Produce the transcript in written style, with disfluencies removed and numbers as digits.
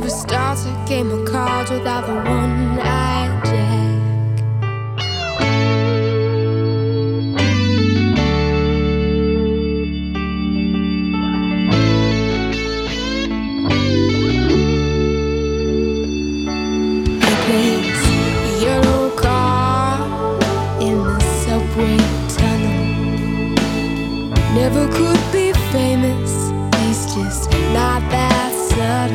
never starts a game of cards without the one-eyed jack. He plays a yellow car in the subway tunnel. Never could be